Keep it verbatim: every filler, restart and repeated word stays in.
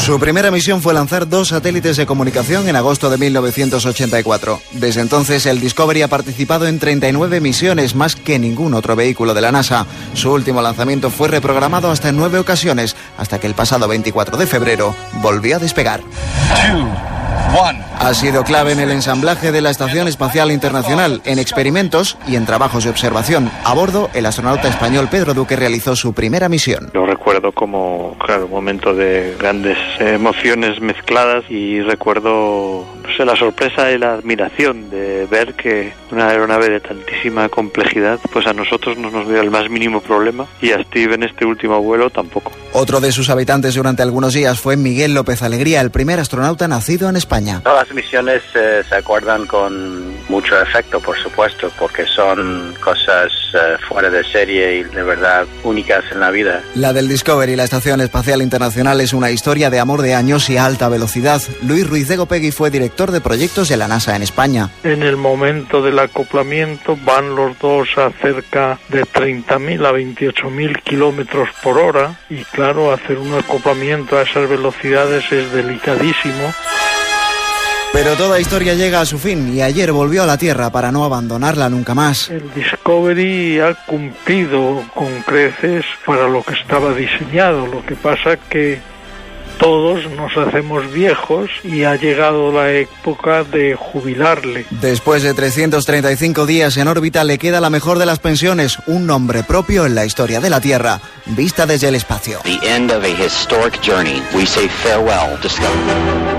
Su primera misión fue lanzar dos satélites de comunicación en agosto de mil novecientos ochenta y cuatro. Desde entonces, el Discovery ha participado en treinta y nueve misiones, más que ningún otro vehículo de la NASA. Su último lanzamiento fue reprogramado hasta en nueve ocasiones, hasta que el pasado veinticuatro de febrero volvió a despegar. Two. Ha sido clave en el ensamblaje de la Estación Espacial Internacional, en experimentos y en trabajos de observación. A bordo, el astronauta español Pedro Duque realizó su primera misión. Lo recuerdo como, claro, un momento de grandes emociones mezcladas y recuerdo, no sé, la sorpresa y la admiración de ver que una aeronave de tantísima complejidad, pues a nosotros no nos dio el más mínimo problema y a Steve en este último vuelo tampoco. Otro de sus habitantes durante algunos días fue Miguel López Alegría, el primer astronauta nacido en España. Todas las misiones eh, se acuerdan con mucho efecto, por supuesto, porque son cosas eh, fuera de serie y de verdad únicas en la vida. La del Discovery, la Estación Espacial Internacional, es una historia de amor de años y a alta velocidad. Luis Ruiz de Gopegui fue director de proyectos de la NASA en España. En el momento del acoplamiento van los dos a cerca de treinta mil a veintiocho mil kilómetros por hora y claro, hacer un acoplamiento a esas velocidades es delicadísimo. Pero toda historia llega a su fin y ayer volvió a la Tierra para no abandonarla nunca más. El Discovery ha cumplido con creces para lo que estaba diseñado. Lo que pasa que todos nos hacemos viejos y ha llegado la época de jubilarle. Después de trescientos treinta y cinco días en órbita le queda la mejor de las pensiones, un nombre propio en la historia de la Tierra, vista desde el espacio. The end of a historic journey. We say farewell, Discovery.